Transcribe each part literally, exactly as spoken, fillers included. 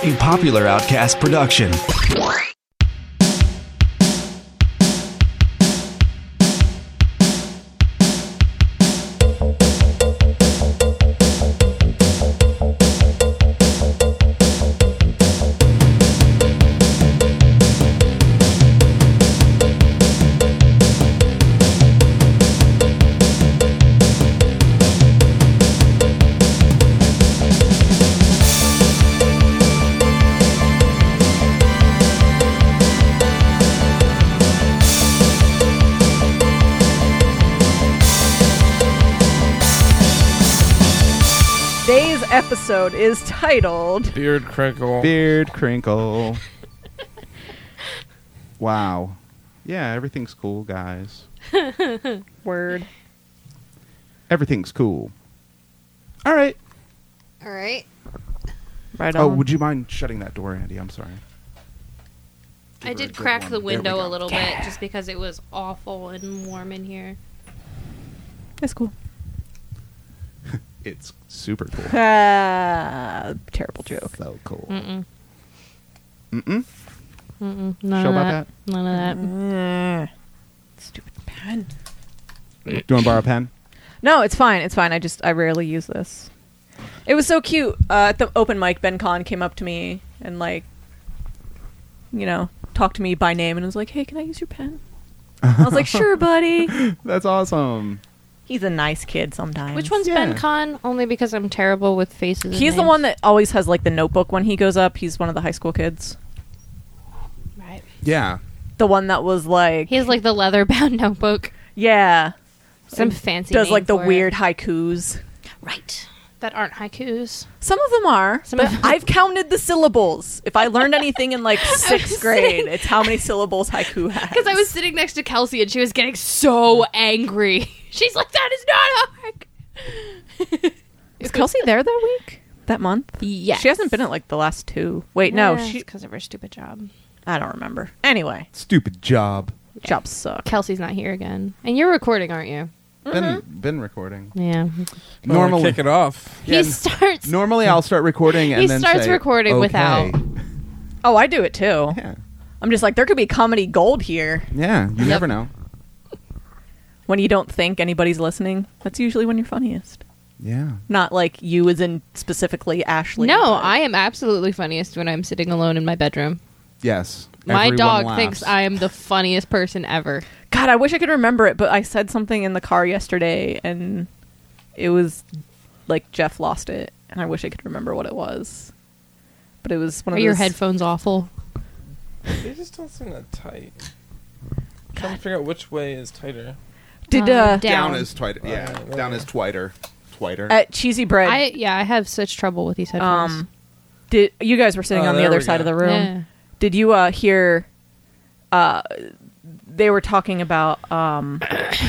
a Popular Outcast production. Episode is titled Beard Crinkle. Beard Crinkle. Wow. Yeah, everything's cool, guys. Word. Everything's cool. All right. All right. Right Oh, on. would you mind shutting that door, Andy? I'm sorry. Give I her a did good crack one. the There we window go. a little bit just because it was awful and warm in here. That's cool. It's super cool. Ah, terrible joke. So cool. Mm-mm. Mm-mm? Mm-mm. None Show of about that. that? None of that. Uh, stupid pen. Do you want to borrow a pen? No, it's fine. It's fine. I just I rarely use this. It was so cute. Uh, at the open mic, Ben Kahn came up to me and like, you know, talked to me by name and was like, "Hey, can I use your pen?" I was like, "Sure, buddy." That's awesome. He's a nice kid sometimes. Which one's Yeah. Ben Kahn? Only because I'm terrible with faces. and He's the names. one that always has like the notebook when he goes up. He's one of the high school kids. Right. Yeah. The one that was like, He has like the leather-bound notebook. yeah, Some fancy does name like the for it. weird haikus. Right. That aren't haikus. Some of them are, Some but of them- I've counted the syllables. If I learned anything in like sixth was grade, sitting- it's how many syllables haiku has. Because I was sitting next to Kelsey and she was getting so angry. She's like, "That is not a hack." Is Kelsey there that week? That month? Yes. She hasn't been at like the last two. Wait, no, she. because of her stupid job. I don't remember. Anyway, Stupid job. jobs suck. Kelsey's not here again, and you're recording, aren't you? Been been recording. Yeah. Normally, kick it off. Yeah, he starts. normally I'll start recording and He then starts say, recording okay. without. Oh, I do it too. Yeah, I'm just like, there could be comedy gold here. yeah. You Yep. never know. When you don't think anybody's listening, that's usually when you're funniest. Yeah. Not like you as in specifically Ashley. No, but- I am absolutely funniest when I'm sitting alone in my bedroom. Yes. My Everyone dog laughs. thinks I am the funniest person ever. God, I wish I could remember it, but I said something in the car yesterday, and it was like Jeff lost it, and I wish I could remember what it was. But it was one Are of your those- headphones awful? They just don't seem that tight. Trying to figure out which way is tighter. Did Uh, uh, down. Down is twiter. Yeah. Right, Down right. is twiter. Twiter. at Cheesy Bread? I yeah, I have such trouble with these headphones. um, did you guys were sitting Oh, on the there other we side go. of the room? Yeah. Did you uh hear? Uh, they were talking about um.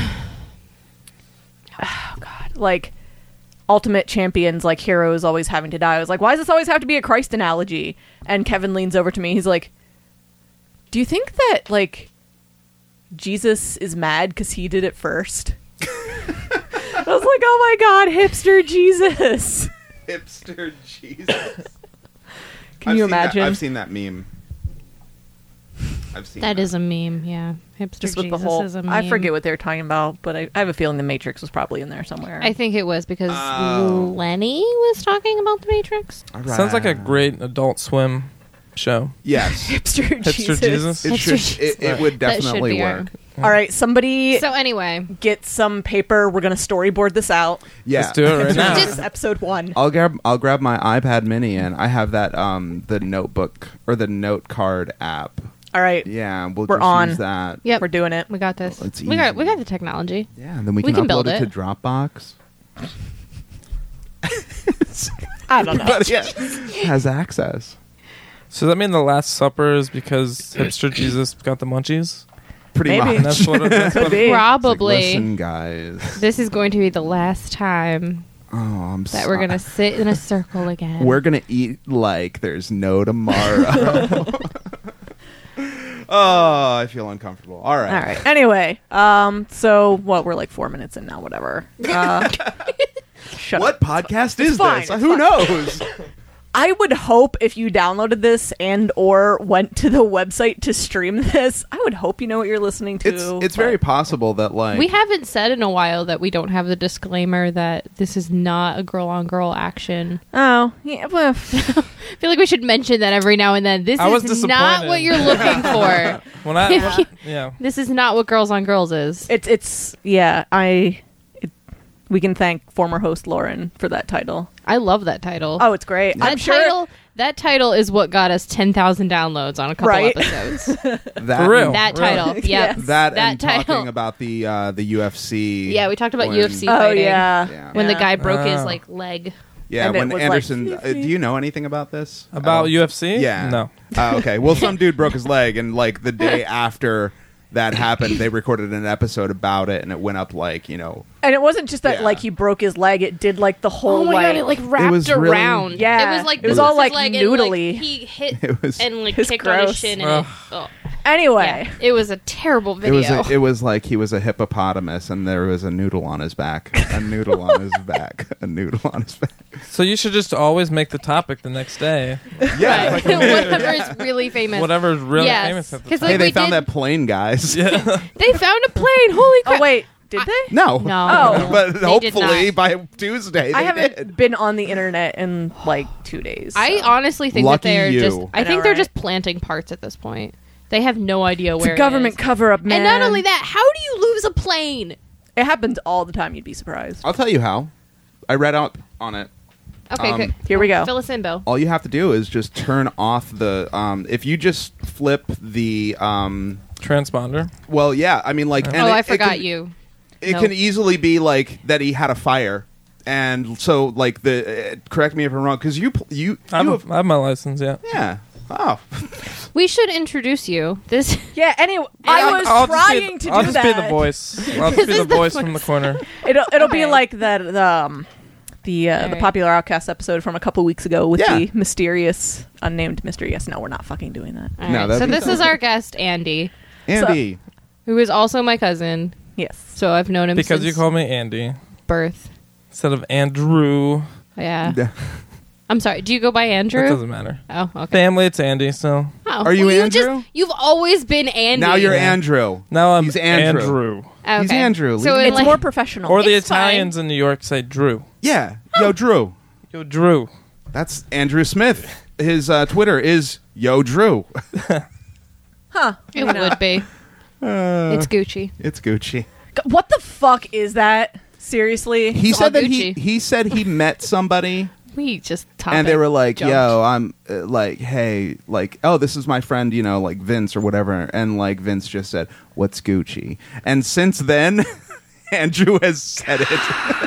oh God, like ultimate champions, like heroes always having to die. I was like, why does this always have to be a Christ analogy? And Kevin leans over to me. He's like, do you think that like Jesus is mad because he did it first? I was like, oh my God, hipster Jesus. Hipster Jesus. Can I've you seen that- imagine? I've seen that meme. I've seen That is a meme, yeah. Hipster Just with Jesus the whole, is a meme. I forget what they were talking about, but I, I have a feeling the Matrix was probably in there somewhere. I think it was because Oh. Lenny was talking about the Matrix. All right. Sounds like a great Adult Swim show. Yes. hipster, Hipster Jesus. Jesus. It Hipster should. It, it Right. would That should definitely be our- work. All right, somebody So anyway, get some paper. We're gonna storyboard this out. Yeah. Let's do it right now. This is episode one. I'll grab. I'll grab my iPad Mini and I have that um the notebook or the note card app. All right, Yeah, we'll We're just on. use that. yep, we're doing it. we got this. It's we got easy. we got the technology. Yeah, and then we We can, can upload build it, it. to Dropbox. I don't know. But yeah, has access. So does that mean the Last Supper is because hipster Jesus got the munchies? Pretty Maybe. And much. that's what it, that's Could what be. It's like, Probably. listen, guys. This is going to be the last time Oh, I'm that we're gonna sit in a circle again. We're gonna eat like there's no tomorrow. Oh, I feel uncomfortable. All right. All right. Anyway, um, so what? We're like four minutes in now. Whatever. Uh, shut What up. podcast is fine, this? it's Who fine. knows? I would hope if you downloaded this and or went to the website to stream this, I would hope you know what you're listening to. It's it's but- very possible that like We haven't said in a while that we don't have the disclaimer that this is not a girl-on-girl action. Oh, yeah. Well, I feel like we should mention that every now and then. This I was is not disappointed. what you're looking for. When I, when I yeah. This is not what Girls on Girls is. it's it's yeah. I it, we can thank former host Lauren for that title. I love that title. Oh, it's great. that I'm sure. title. That title is what got us ten thousand downloads on a couple Right. episodes. that For real. that Really? title. Yep. Yes. that, That and title. talking about the uh, the U F C. Yeah, we talked about when- U F C Oh fighting. yeah. Yeah. When the Yeah. guy broke his Oh. like leg. Yeah, And it when was Anderson. like- uh, do you know anything about this? About Oh. U F C? Yeah. No. Uh, okay. Well, some dude broke his leg, and like the day after that happened, they recorded an episode about it, and it went up like you know. And it wasn't just that Yeah. like he broke his leg; it did like the whole Oh my like, god! It like wrapped was really- around. Yeah. it was like It was this all, his like, leg and, like, noodly. he hit It was. and like It's kicked on his gross. shin, and Ugh. it, oh. Anyway, Yeah, it was a terrible It video. was a, it was like he was a hippopotamus and there was a noodle on his back, a noodle on his back, a noodle on his back. So you should just always make the topic the next day. Yeah, Right. like, Whatever is really famous. Whatever's really Yes. famous at the 'Cause, time. like, hey, they we found did- that plane, guys. Yeah. They found a plane. Holy crap! oh wait, did they? No, No. Oh. but They did hopefully not. by Tuesday they I haven't did. been on the internet in like two days. I so. honestly think Lucky that they're you. just. I, I think know, they're right? just planting parts at this point. They have no idea it's where a government it is. cover up, man. And not only that, how do you lose a plane? it happens all the time. You'd be surprised. I'll tell you how. I read up on it. Okay, Um, good. Here we go. Fill us in, Bill. All you have to do is just turn off the. Um, if you just flip the. Um, Transponder. well, yeah, I mean, like. and oh, it- I it forgot can- you. It No. can easily be like that he had a fire, and so like the. Uh, correct me if I'm wrong, because you pl- you I you have, have, I have my license, yeah. yeah. Oh, We should introduce you. This Yeah. Anyway, I I'll- was I'll just be trying the- to I'll do just that. be the voice. I'll just This be is the the voice voice. from the corner. It'll it'll be Okay. like that the um the uh, the Alright. popular Outcast episode from a couple weeks ago with Yeah. the mysterious unnamed mystery. Yes, no, we're not fucking doing that. All No, right, that'd so be this so is good. our guest Andy, Andy. who is also my cousin. Yes. So I've known him Because since you call me Andy birth. instead of Andrew. Yeah. Yeah. I'm sorry. Do you go by Andrew? It doesn't matter. Oh, okay. Family, it's Andy, so Oh, Are you well, Andrew? Just, you've always been Andy. Now you're Yeah. Andrew. now I'm He's Andrew. Andrew. Okay. He's Andrew. So Leave in, It's like, more professional. Or the It's fine. Italians in New York say Drew. Yeah. Yo, Drew. Yo, Drew. That's Andrew Smith. His uh, Twitter is Yo Drew. huh. it Maybe not. would be. Uh, It's Gucci. it's Gucci. G- What the fuck is that? Seriously? He It's all said that he Gucci. he said he met somebody We just top and they it. were like, Jumped. "Yo, I'm uh, like, hey, like, oh, this is my friend, you know, like Vince or whatever." And like Vince just said, "What's Gucci?" And since then, Andrew has said it,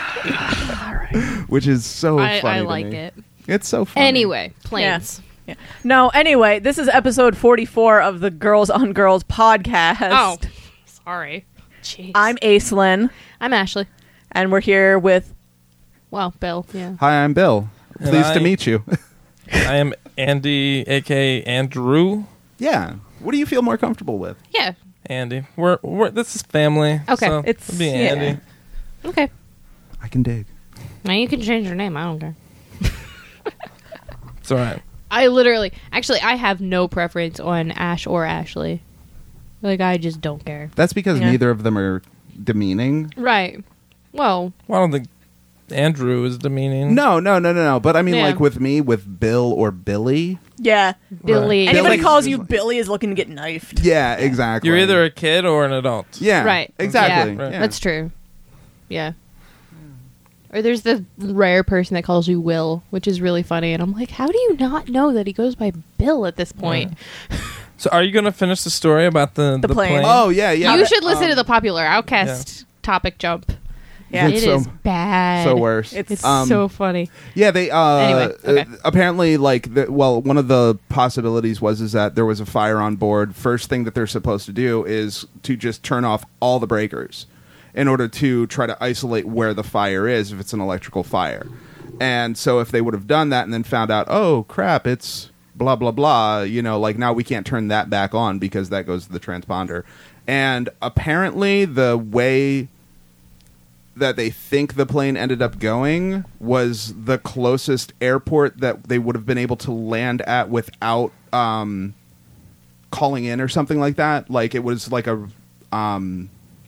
which is so I, funny. I to like me. it. It's so funny. Anyway, planes. Yeah. No, anyway, this is episode forty-four of the Girls on Girls podcast. Oh, sorry. Jeez. I'm Aislinn, I'm Ashley. and we're here with Well, Bill. Yeah. Hi, I'm Bill. And Pleased to I- meet you. I am Andy, a k a. Andrew. Yeah. What do you feel more comfortable with? Yeah. Andy. We're, we're this is family. Okay. So It's- it'll be yeah. Andy. Okay. I can dig. Now you can change your name. I don't care. It's all right. I literally, actually, I have no preference on Ash or Ashley. Like, I just don't care. That's because Yeah. neither of them are demeaning. Right. Well, Well, I don't think Andrew is demeaning. No, no, no, no, no. But I mean, Yeah. like with me, with Bill or Billy. yeah. Billy. Anybody Billy- calls you Billy is looking to get knifed. Yeah, exactly. You're either a kid or an adult. yeah, Right. exactly. Yeah, Right. Yeah. That's true. Yeah. Or there's the rare person that calls you Will, which is really funny. And I'm like, how do you not know that he goes by Bill at this point? So are you going to finish the story about the, The plane. Oh yeah, yeah. you should listen Um, to the popular Outcast topic jump. Yeah. It It's is so- bad. so worse. It's- It's Um, so funny. Yeah, they. Uh, Anyway, okay. uh, apparently, like, the, well, one of the possibilities was is that there was a fire on board. First thing that they're supposed to do is to just turn off all the breakers in order to try to isolate where the fire is if it's an electrical fire. And so, if they would have done that and then found out, oh crap, it's blah blah blah, you know, like now we can't turn that back on because that goes to the transponder. And apparently, the way that they think the plane ended up going was the closest airport that they would have been able to land at without um, calling in or something like that. Like it was like a um,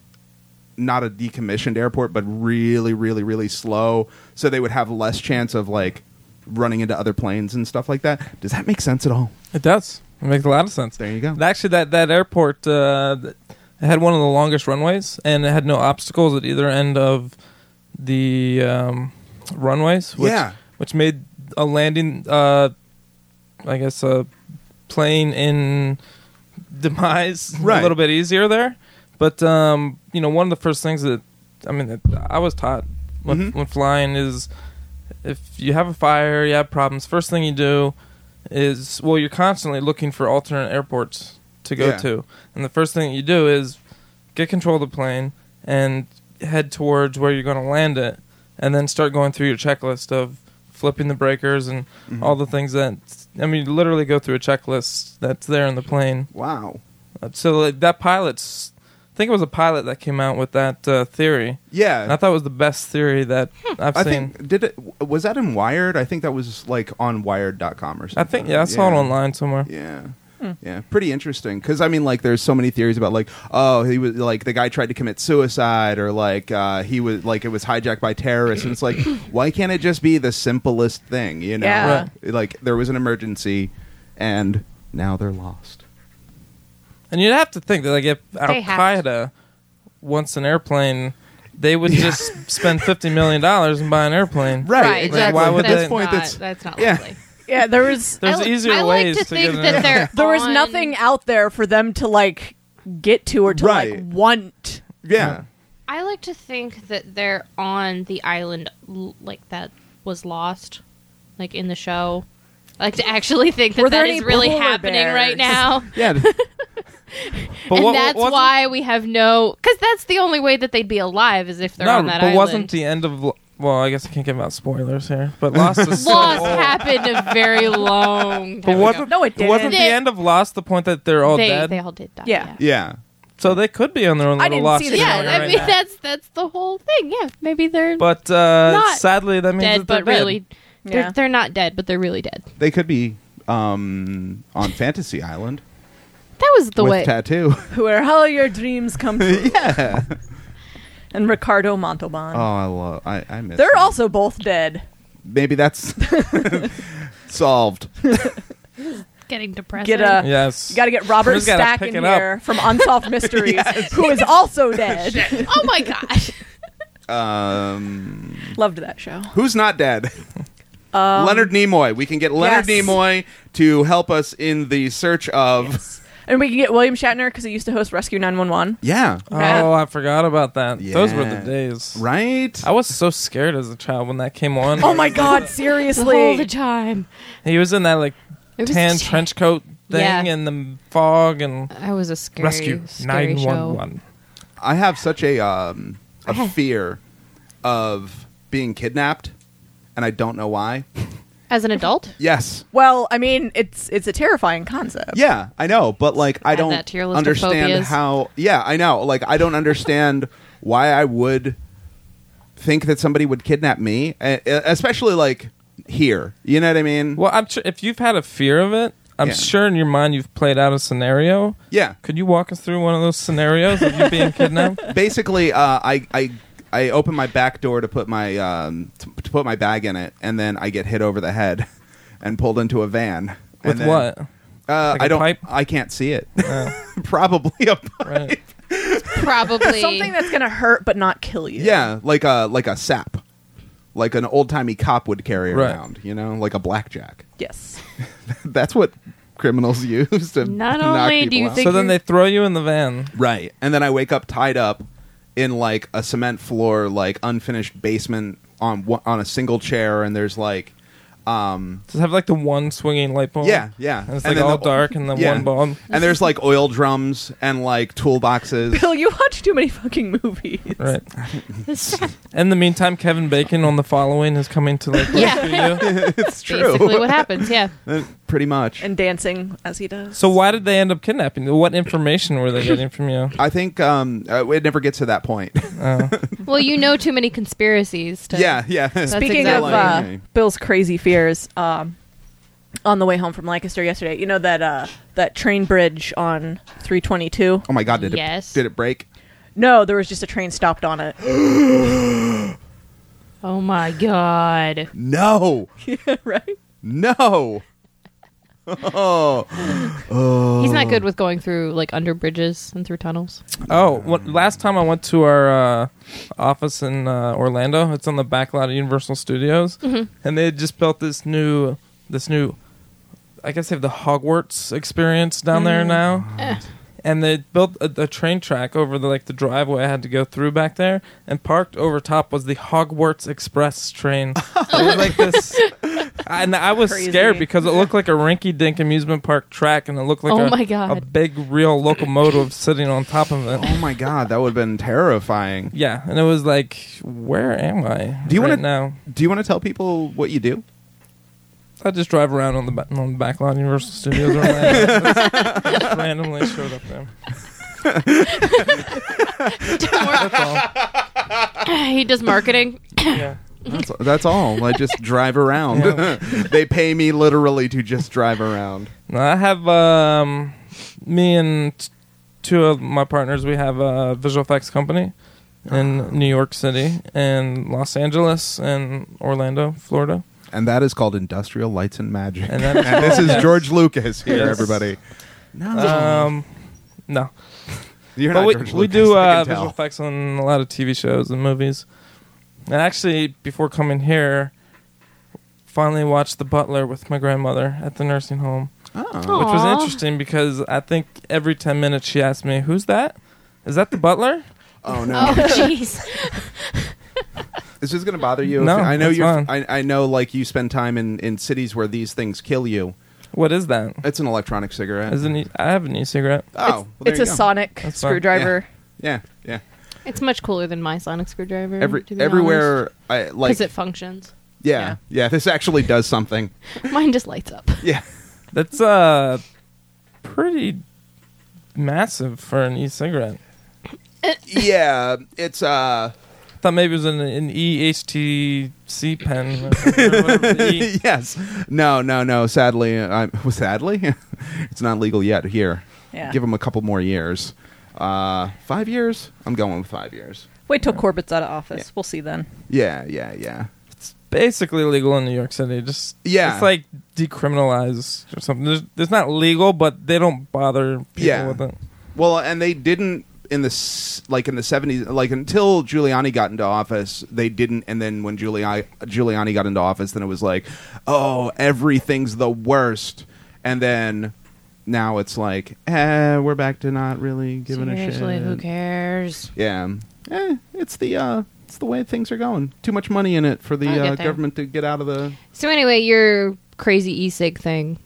not a decommissioned airport, but really, really, really slow. So they would have less chance of like running into other planes and stuff like that. Does that make sense at all? It does. It makes a lot of sense. There you go. Actually, that, that airport uh, it had one of the longest runways, and it had no obstacles at either end of the um, runways, which, Yeah. which made a landing, uh, I guess, a plane in demise Right. a little bit easier there. But, um, you know, one of the first things that, I mean, that I was taught when, Mhm. when flying is if you have a fire, you have problems, first thing you do is, well, you're constantly looking for alternate airports to go Yeah. to. And the first thing you do is get control of the plane and head towards where you're going to land it, and then start going through your checklist of flipping the breakers and Mhm. all the things that, I mean, you literally go through a checklist that's there in the plane. Wow. Uh, So like, that pilot's, I think it was a pilot that came out with that uh, theory. Yeah. And I thought it was the best theory that I've I seen. think did it was that in Wired? I think that was like on wired dot com or something. I think, yeah, I saw it online somewhere. Yeah. Yeah, pretty interesting because I mean, like, there's so many theories about like, oh, he was like the guy tried to commit suicide, or like uh, he was like it was hijacked by terrorists, and it's like, why can't it just be the simplest thing? You know, Yeah. like there was an emergency, and now they're lost. And you'd have to think that, like, if Al They have Qaeda wants an airplane, they would just spend fifty million dollars and buy an airplane. Right, exactly. Why would that's they- point, Not, that's- that's not yeah. likely. Yeah, there was There's I, li- easier I ways like to, to think get an that airplane. they're there was on- nothing out there for them to like get to or to Right. like want. Yeah, I like to think that they're on the island l- like that was lost, like in the show. I like to actually think that Were there that any is really polar happening bears? right now. yeah. But and what- that's wasn't- why we have no... Because that's the only way that they'd be alive is if they're No, on that but island. wasn't the end of... Lo- Well, I guess I can't give out spoilers here. But Lost is so Lost old. happened a very long But time wasn't, ago. No, it didn't. wasn't the They- end of Lost the point that they're all they, dead? they all did die. Yeah. Yeah, Yeah. So they could be on their own I little didn't Lost see the yeah story I right mean, now. that's that's the whole thing. Yeah, maybe they're But uh, Not sadly, that means dead, that they're but really... They're, Yeah. they're not dead, but they're really dead. They could be um, on Fantasy Island That was the with way... Tattoo. Where all your dreams come true. Yeah. And Ricardo Montalban. Oh, I love. I, I miss. They're them. also both dead. Maybe that's solved. Getting depressing. Get a. Yes. You got to get Robert Somebody's gotta Stack pick in it up. here from Unsolved Mysteries, who is also dead. Oh my gosh. Um, Loved that show. who's not dead? Um, Leonard Nimoy. We can get Leonard yes. Nimoy to help us in the search of. And we can get William Shatner because he used to host Rescue nine one one. Yeah. Oh, I forgot about that. Those were the Yeah. days. Right. I was so scared as a child when that came on. Oh my God! The Seriously. whole the time. He was in that like It was tan t- trench coat thing Yeah. and the fog and I was a scary, rescue scary nine show. one one. I have such a um, a I- fear of being kidnapped, and I don't know why. As an adult? Yes. Well, I mean, it's it's a terrifying concept. Yeah, I know, but like I Add don't that to your list of understand phobias. how. Yeah, I know. Like I don't understand why I would think that somebody would kidnap me, e- especially like here. You know what I mean? Well, I'm sure if you've had a fear of it, I'm Yeah. sure in your mind you've played out a scenario. Yeah. Could you walk us through one of those scenarios of you being kidnapped? Basically, uh, I I I open my back door to put my um, to, to put my bag in it, and then I get hit over the head and pulled into a van. With And then- what? Uh, Like I a don't. pipe? I can't see it. Oh, Probably a pipe. right. Probably. Something that's gonna hurt but not kill you. Yeah, like a like a sap, like an old timey cop would carry Right. around. You know, like a blackjack. Yes. That's what criminals use to Not knock only people do you out. think- So then they throw you in the van. Right, and then I wake up tied up in like a cement floor, like unfinished basement on one- on a single chair, and there's like, um, Does it have like the one swinging light bulb? yeah, yeah, And it's And like then all the- dark and the yeah. one bulb. and there's like oil drums and like toolboxes. Bill, you watch too many fucking movies. Right. In the meantime, Kevin Bacon on The Following is coming to like Yeah. rescue you. It's true. Basically what happens, yeah. pretty much. and dancing as he does. So why did they end up kidnapping you? What information were they getting from you? I think um, uh, it never gets to that point. Oh. Well, you know too many conspiracies. To, yeah, yeah. Speaking exactly of uh, Okay. Bill's crazy fears, um, on the way home from Lancaster yesterday, you know that uh, that train bridge on three twenty-two? Oh my God! Did Yes. it did it break? No, there was just a train stopped on it. Oh my god. No, Right? no. Oh, oh. He's not good with going through like under bridges and through tunnels. Oh, what, last time I went to our uh, office in uh, Orlando, it's on the back lot of Universal Studios, Mm-hmm. and they had just built this new, this new, I guess they have the Hogwarts experience down there now, Eh. and they built a, a train track over the like the driveway I had to go through back there, and parked over top was the Hogwarts Express train. It was like this. And I was Crazy. scared because it looked like a rinky-dink amusement park track, and it looked like Oh a, my God. a big, real locomotive sitting on top of it. Oh my God, that would have been terrifying. Yeah, and it was like, where am I? Do you right wanna- now? Do you want to tell people what you do? I just drive around on the ba- on the back lot of Universal Studios. Orlando. Just- just randomly showed up there. That's all. He does marketing. Yeah. That's, that's all. I just drive around. Yeah. They pay me literally to just drive around. No, I have um, me and t- two of my partners. We have a visual effects company in New York City and Los Angeles and Orlando, Florida. And that is called Industrial Lights and Magic. And that is And this is yes. George Lucas here, Yes. everybody. No. Um, no, You're but not we, George we Lucas, do I uh, can tell. visual effects on a lot of T V shows and movies. And actually, before coming here, finally watched The Butler with my grandmother at the nursing home, Oh. which was Aw. interesting because I think every ten minutes she asked me, "Who's that? Is that the butler?" Oh, no. Oh jeez. Is this going to bother you? No, I know that's you're. fine. I, I know, like you spend time in, in cities where these things kill you. What is that? It's an electronic cigarette. Is an e- I have an e-cigarette. Oh, well, there It's you a go. sonic That's fine. screwdriver. Yeah, yeah. It's much cooler than my sonic screwdriver. Every to be everywhere, I like. because it functions. yeah, Yeah. yeah. This actually does something. Mine just lights up. Yeah. That's uh pretty massive for an e-cigarette. Yeah, it's uh. I thought maybe it was an, an E H T C pen. Or whatever the E- Yes. No, no, no. Sadly, I sadly, it's not legal yet here. Yeah. Give them a couple more years. Uh, five years? I'm going with five years. Wait till Corbett's out of office. Yeah. We'll see then. Yeah, yeah, yeah. Basically legal in New York City. Just Yeah. it's like decriminalized or something. There's, it's not legal, but they don't bother people Yeah. with it. Well, and they didn't in the s- like in the seventies, like until Giuliani got into office, they didn't. And then when Giuliani Giuliani got into office, then it was like, oh, everything's the worst. And then now it's like, eh, we're back to not really giving Seriously, a shit. who cares? Yeah, eh, it's the uh, it's the way things are going. Too much money in it for the I'll get uh, there. government to get out of the. So anyway, your crazy e-cig thing.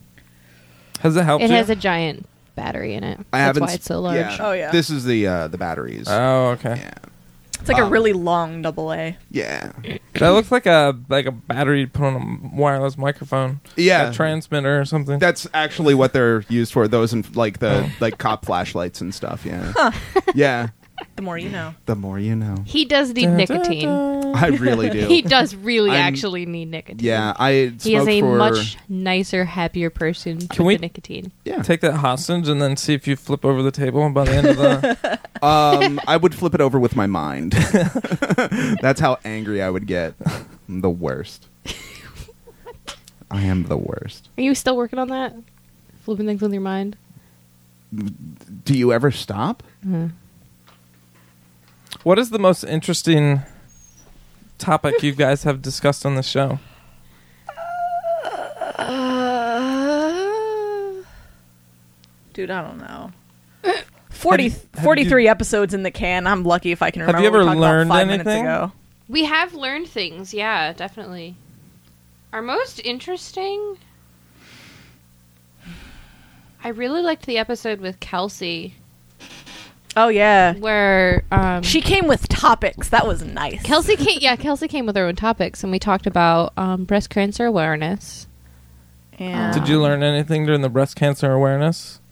Has it helped It you? has a giant battery in it. I That's haven't why s- it's so large. Yeah. Oh, yeah. This is the uh, the batteries. Oh, okay. yeah, It's like a Um, really long double A. yeah, That looks like a like a battery put on a wireless microphone. yeah. A transmitter or something. That's actually what they're used for. Those and like the Oh. like cop flashlights and stuff. Yeah, yeah. The more you know. The more you know. He does need Dun, dun, nicotine. dun. I really do. He does really I'm- actually need nicotine. Yeah, I He is smoked a for. much nicer, happier person Can with we- the nicotine. yeah. Take that hostage and then see if you flip over the table by the end of the. Um, I would flip it over with my mind. That's how angry I would get. I'm the worst. I am the worst. Are you still working on that? Flipping things with your mind? Do you ever stop? What is the most interesting topic you guys have discussed on the show? Uh, dude, I don't know. forty, Have you- have forty-three episodes in the can. I'm lucky if I can Have remember you what we ever talked about learned five anything? minutes ago. We have learned things, yeah, definitely. Our most interesting... I really liked the episode with Kelsey, Oh, yeah. where um, She came with topics. That was nice. Kelsey came. Yeah, Kelsey came with her own topics, and we talked about um, breast cancer awareness And Did you learn anything during the breast cancer awareness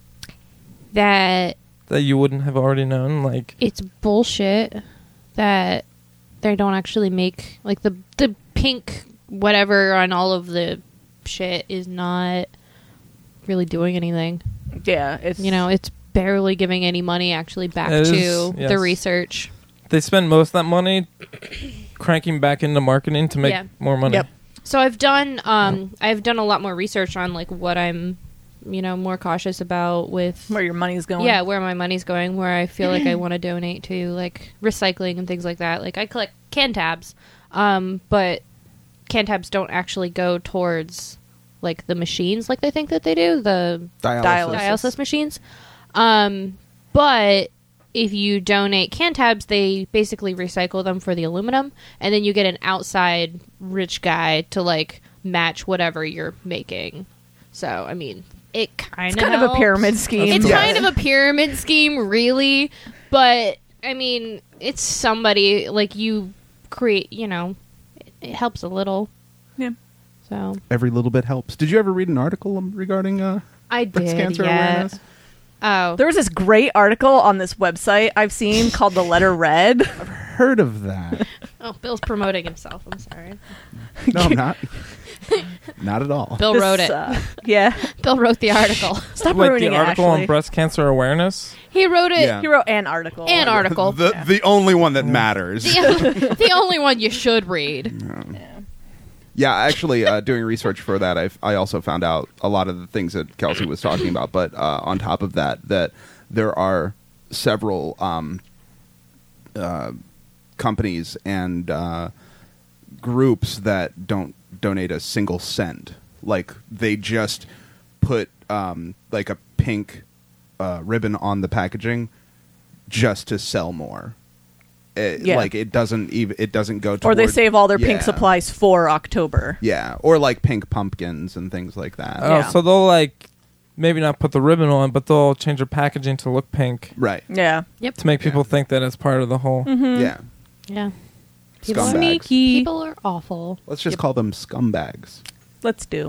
That that you wouldn't have already known? Like, it's bullshit that they don't actually make like the the pink whatever on all of the shit is not really doing anything. Yeah, it's You know, it's barely giving any money actually back It is, to yes. the research. they spend most of that money cranking back into marketing to make Yeah. more money. Yep. So I've done um I've done a lot more research on like what I'm you know more cautious about with where your money's going. yeah, where my money's going, where I feel like I want to donate to, like recycling and things like that. Like I collect can tabs, um, but can tabs don't actually go towards like the machines like they think that they do, the Dialysis. dialysis machines. Um, but if you donate can tabs, they basically recycle them for the aluminum, and then you get an outside rich guy to like match whatever you're making. So I mean, it kind It's of kind of a pyramid scheme. It's Yeah. kind of a pyramid scheme, really. But I mean, it's somebody like you create. You know, it, it helps a little. Yeah. So Every little bit helps. Did you ever read an article um, regarding uh, I breast did. cancer yeah. awareness? Oh, There was this great article on this website I've seen called The Letter Red. Heard of that? oh, Bill's promoting himself. I'm sorry. No, I'm not. Not at all. Bill This, wrote it. uh, yeah. Bill wrote the article. Stop Like ruining the it, article Ashley. on breast cancer awareness. He wrote it. Yeah. He wrote an article. An article. The the only one that matters. The, the only one you should read. Yeah, actually, uh, doing research for that, I I also found out a lot of the things that Kelsey was talking about. But uh, on top of that, that there are several um, uh, companies and uh, groups that don't donate a single cent. Like they just put um, like a pink uh, ribbon on the packaging just to sell more. It, Yeah. Like it doesn't even it doesn't go Or they toward- save all their pink Yeah. supplies for October. Yeah, or like pink pumpkins and things like that. Oh, Yeah. so they'll like maybe not put the ribbon on, but they'll change their packaging to look pink Right. Yeah. Yep. to make people Yeah. think that it's part of the whole. Mm-hmm. Yeah. Yeah. People are, Scumbags. Sneaky. people are awful. Let's just call them scumbags. Let's do.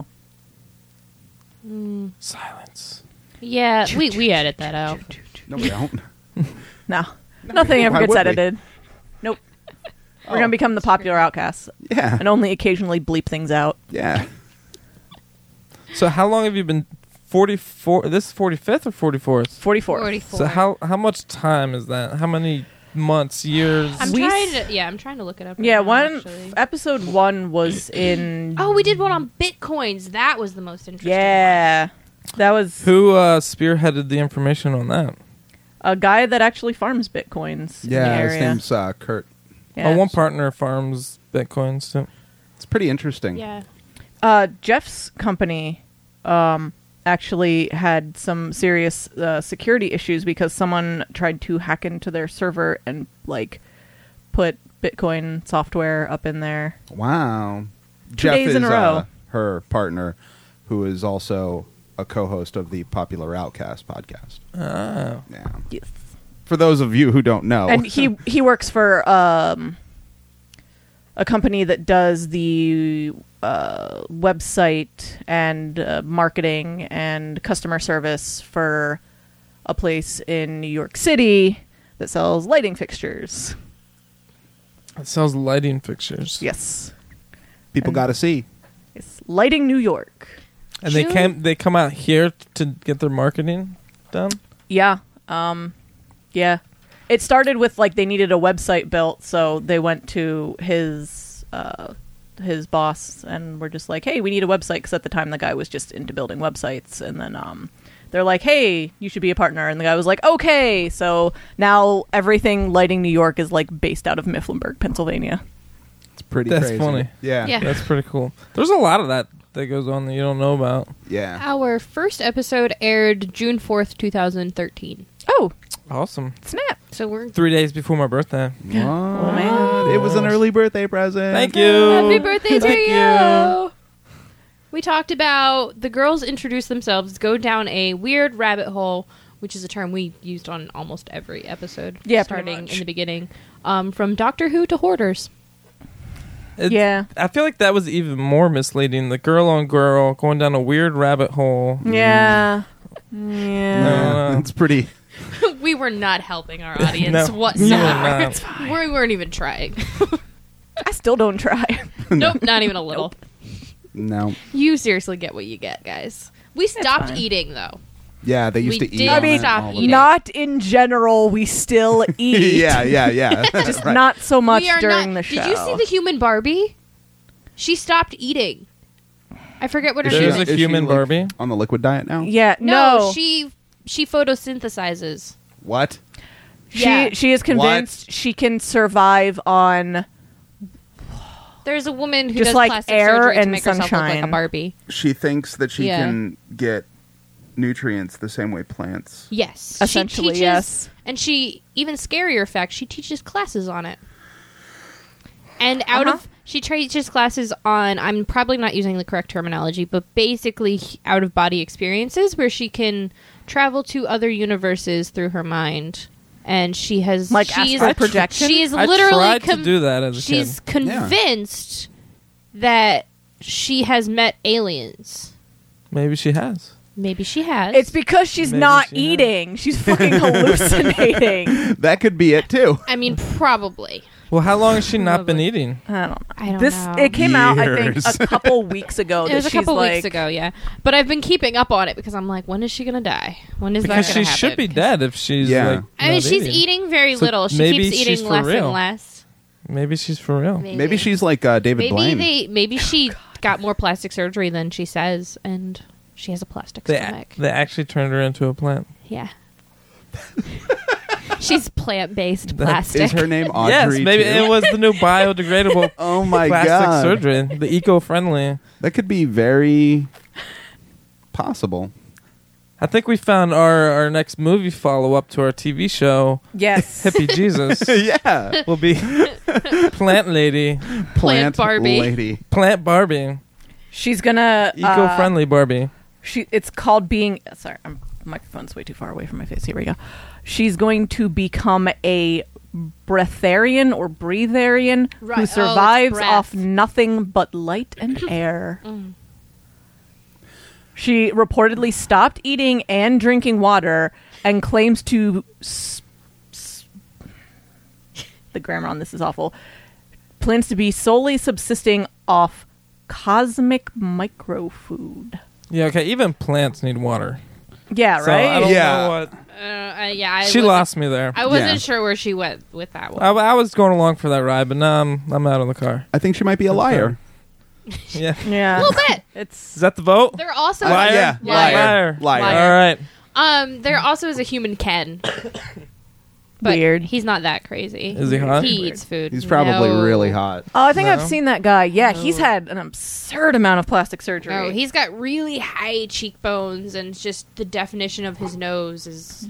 Silence. Yeah, we we edit that out. No, we don't. No. Nothing ever Why gets would we? edited. Nope. We're going to become the popular outcasts Yeah. and only occasionally bleep things out. Yeah. So how long have you been? forty-four. This is forty-fifth or forty-fourth. forty-four. forty-four. So how how much time is that? How many months, years? I'm We trying s- to. Yeah, I'm trying to look it up. right Yeah, now, one actually. episode one was in. Oh, we did one on bitcoins. That was the most interesting. Yeah. That was Who uh, spearheaded the information on that? a guy that actually farms bitcoins in the Yeah, his area. name's uh, Kurt. Yeah. Oh, one partner farms bitcoins too. It's pretty interesting. One. Yeah. Uh, Jeff's company um, actually had some serious uh, security issues because someone tried to hack into their server and like put Bitcoin software up in there. Wow. Two Jeff days is in a row. Uh, her partner, who is also a co-host of the Popular Outcast podcast. Oh. Yeah. Yes. For those of you who don't know, And he he works for um, a company that does the uh, website and uh, marketing and customer service for a place in New York City that sells lighting fixtures. It sells lighting fixtures. Yes. people and- got to see. It's Lighting New York. And they June- came. They come out here to get their marketing done. Yeah. Um, yeah. It started with like they needed a website built, so they went to his uh, his boss and were just like, "Hey, we need a website." Because at the time the guy was just into building websites, and then um, they're like, "Hey, you should be a partner," and the guy was like, "Okay." So now everything Lighting New York is like based out of Mifflinburg, Pennsylvania. It's pretty That's crazy. funny. Yeah. Yeah. That's pretty cool. There's a lot of that that goes on that you don't know about. Yeah. Our first episode aired June fourth, twenty thirteen. Oh, Awesome. snap! So we're Three days before my birthday. What? Oh, man. It was an early birthday present. Thank you. happy birthday to Thank you. you. We talked about the girls introduce themselves, go down a weird rabbit hole, which is a term we used on almost every episode. Yeah, pretty starting much. in the beginning, um, from Doctor Who to hoarders. It's- Yeah. I feel like that was even more misleading. The girl on girl going down a weird rabbit hole. Yeah. Yeah. No. It's pretty. We were not helping our audience No, you were whatsoever. not. We weren't even trying. I still don't try. Nope, not even a little. No. You seriously get what you get, guys. We stopped fine. eating, though. Yeah, they used We to eat. did on it stop all the eating. time. Not in general. We still eat. yeah, yeah, yeah. Just Right. not so much we are during not, the show. Did you see the human Barbie? She stopped eating. I forget what her Is name There's is. a is she, human like, Barbie? on the liquid diet now. Yeah. No, No. she she photosynthesizes. What? She Yeah. she is convinced she can survive on There's a woman who Just does like plastic air surgery to and make herself look like a sunshine. Barbie. She thinks that she Yeah. can get nutrients the same way plants. Yes, Essentially, she teaches, yes. And she even scarier fact, she teaches classes on it. And out Uh-huh. of she teaches classes on, I'm probably not using the correct terminology, but basically out of body experiences where she can travel to other universes through her mind. And she has Like she's astral projection? She is I literally tried com- to do that as a she's kid. convinced that she has met aliens. Maybe she has. Maybe she has. It's because she's Maybe not she has. eating. She's fucking hallucinating. That could be it too. I mean, probably. Well, how long has she not been Probably. eating? I don't know. I don't This know. it came out I think Years. a couple weeks ago. It that was a she's couple like, weeks ago, yeah. But I've been keeping up on it because I'm like, when is she gonna die? When is Because that she gonna happen? should be 'Cause- dead if she's Yeah. like. I mean, not she's eating very So little. She maybe keeps she's eating for less real. and less. Maybe she's for real. Maybe she's like uh, David maybe Blaine. they maybe she got more plastic surgery than she says, and she has a plastic They, stomach. they actually turned her into a plant. Yeah. She's plant based That- plastic. Is her name Audrey? yes, maybe too? it was the new biodegradable Oh my plastic god! surgery, the eco-friendly. That could be very possible. I think we found our, our next movie follow-up to our T V show, yes. Hippie Jesus. yeah, will be Plant Lady, plant Barbie. lady. Plant Barbie, She's gonna uh, eco-friendly Barbie. She it's called being sorry, I'm, the microphone's way too far away from my face. Here we go. She's going to become a breatharian or breatharian Right. who Oh, it's survives breath. off nothing but light and air. She reportedly stopped eating and drinking water and claims to s- s- the grammar on this is awful. Plans to be solely subsisting off cosmic microfood. Yeah, okay. Even plants need water. Yeah, So I right? don't Yeah. know what. Uh, uh, yeah, I she wasn't- lost me there. I wasn't Yeah. sure where she went with that one. I, I was going along for that ride, but now I'm I'm out of the car. I think she might be a liar. Yeah, Yeah. a little bit. It's is that the vote? There also Liar? yeah, Liar. Liar. Liar. Liar. All right. um there also is a human Ken. But Weird. he's not that crazy. Is he hot? He eats food. He's probably No. really hot. Oh, I think No. I've seen that guy. Yeah, he's No. had an absurd amount of plastic surgery. No, he's got really high cheekbones, and just the definition of his nose is.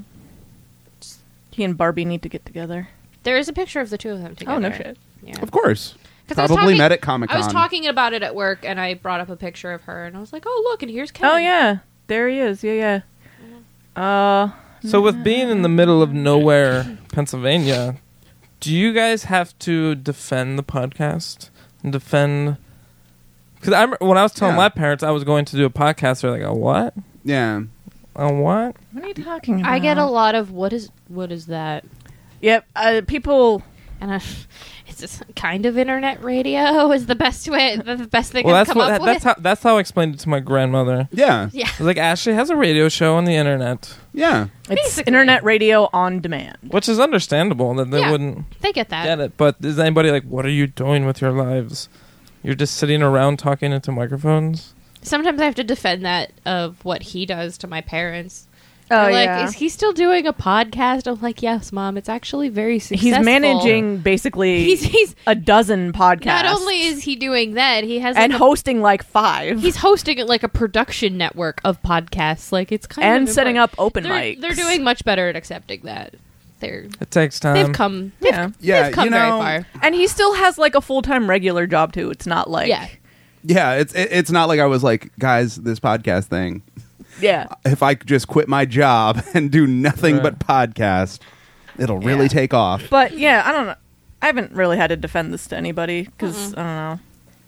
he and Barbie need to get together. There is a picture of the two of them together. Oh no shit. Yeah. Of course. 'Cause I was Probably talking- met at Comic I was Con. talking about it at work, and I brought up a picture of her, and I was like, "Oh, look, and here's Ken." Oh yeah, there he is. Yeah, yeah. Uh, So with being in the middle of nowhere, Pennsylvania, do you guys have to defend the podcast and defend? Because I remember when I was telling Yeah. my parents I was going to do a podcast, they're like, "A what? Yeah. A what?" what are you talking about? I get a lot of what is what is that, Yep. Uh, people. and I, it's just kind of internet radio is the best way, the best thing Well, I've that's come what up that, that's with. how that's how I explained it to my grandmother. Yeah. Yeah, I was like, Ashley has a radio show on the internet, Yeah. It's Basically. internet radio on demand. which is understandable that they Yeah. wouldn't they get that. get it. But is anybody like, what are you doing with your lives? You're just sitting around talking into microphones? Sometimes I have to defend that of what he does to my parents. Oh They're like, yeah. is he still doing a podcast? I'm like, yes, Mom. It's actually very successful. He's managing basically He's he's a dozen podcasts. not only is he doing that, he has and like a- hosting like five. he's hosting like a production network of podcasts. Like it's kind and of setting important. up open They're, mics. they're doing much better at accepting that. They're It takes time. they've come they've, Yeah. Yeah. they've come you know, very far. And he still has like a full time regular job too. It's not like Yeah. Yeah. It's it, it's not like I was like, guys, this podcast thing. yeah. If I could just quit my job and do nothing Right. but podcast, it'll really Yeah. take off. But yeah, I don't know. I haven't really had to defend this to anybody because I don't know.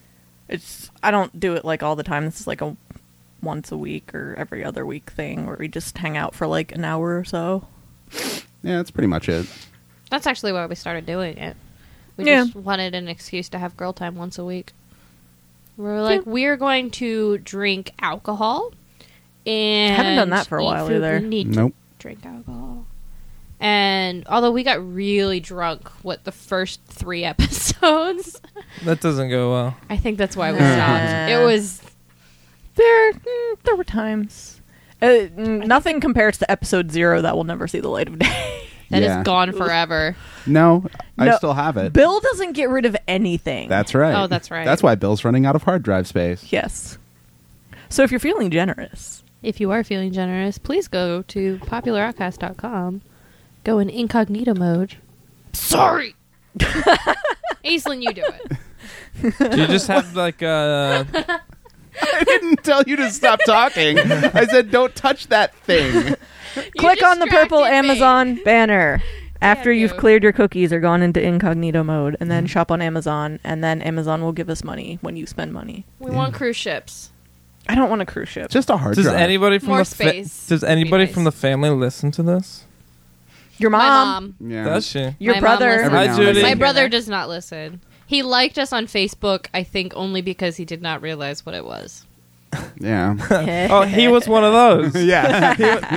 It's I don't do it like all the time. This is like a once a week or every other week thing where we just hang out for like an hour or so. Yeah, that's pretty much it. That's actually why we started doing it. We Yeah. just wanted an excuse to have girl time once a week. We were like, we're going to drink alcohol. And Haven't done that for a eat while food. either. We need Nope. to drink alcohol. And although we got really drunk, what, the first three episodes? That doesn't go well. I think that's why we Nah. stopped. It was... There, mm, there were times. Uh, mm, nothing compares to episode zero that will never see the light of day. That Yeah. is gone forever. No, I No. still have it. Bill doesn't get rid of anything. That's right. Oh, that's right. That's why Bill's running out of hard drive space. Yes. So if you're feeling generous, If you are feeling generous, please go to popular outcast dot com. Go in incognito mode. Sorry! Aislinn, you do it. Do you just have like uh I didn't tell you to stop talking. I said don't touch that thing. click on the purple distracted me. Amazon banner after Yeah, you've dude. cleared your cookies or gone into incognito mode, and then shop on Amazon, and then Amazon will give us money when you spend money. We want cruise ships. I don't want a cruise ship. Just a hard does drive. anybody from More the fa- space does would be anybody nice. from the family listen to this? Your mom, My mom. Yeah. Does she? your My mom brother. listens. Every Hi, now and Judy. then. My brother does not listen. He liked us on Facebook, I think, only because he did not realize what it was. Yeah. Oh, he was one of those. yeah.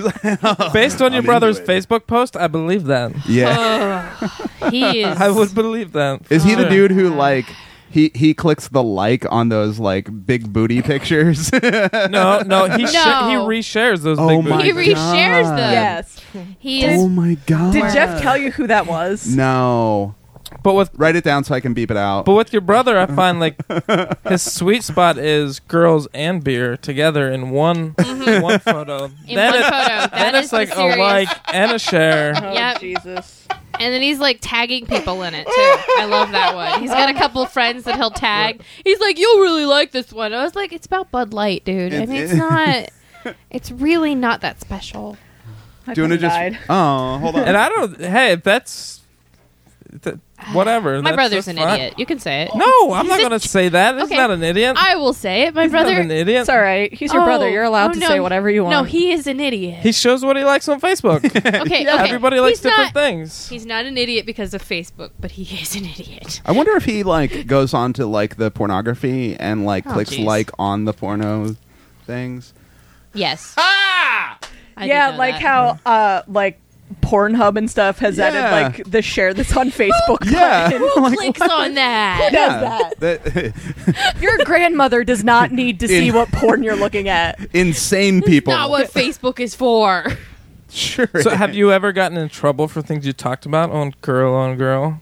Based on your I'm brother's into it. Facebook post, I believe that. Yeah. He is. I would believe that. Is he the Sure. dude who like he he clicks the like on those like big booty pictures? No, no, he sh- No. he reshares those Oh big my He booties. reshares God. them. Yes. He is. Oh my god. Did Jeff tell you who that was? No. But with Write it down so I can beep it out. but with your brother, I find like his sweet spot is girls and beer together in one one photo. Mm-hmm. In then one it- photo. That then is it's like the a serious. like and a share. Oh, Yep. Jesus. And then he's like tagging people in it too. I love that one. He's got a couple friends that he'll tag. He's like, "You'll really like this one." I was like, "It's about Bud Light, dude. I It- mean, it's it- not. It's really not that special." My Do you want to phone just? died. Oh, hold on. And I don't. Hey, if that's th- whatever. My that's- brother's that's an fine. idiot. You can say it. No, I'm He's not a- going to say that. He's Okay. not an idiot. I will say it. My He's brother. not an idiot. It's all right. He's your Oh, brother. You're allowed oh, to no. say whatever you want. No, he is an idiot. He shows what he likes on Facebook. okay, okay. Everybody likes He's different not, things. He's not an idiot because of Facebook, but he is an idiot. I wonder if he like goes on to like the pornography and like Oh, clicks jeez. like on the porno things. Yes. Ah! I did yeah, know like that. how uh like Pornhub and stuff has Yeah. added like the share this on Facebook Yeah. button. Who Like, clicks on that? Who does that? that? Your grandmother does not need to see In- what porn you're looking at. Insane people. Not what Facebook is for. Sure. So, have you ever gotten in trouble for things you talked about on Girl on Girl?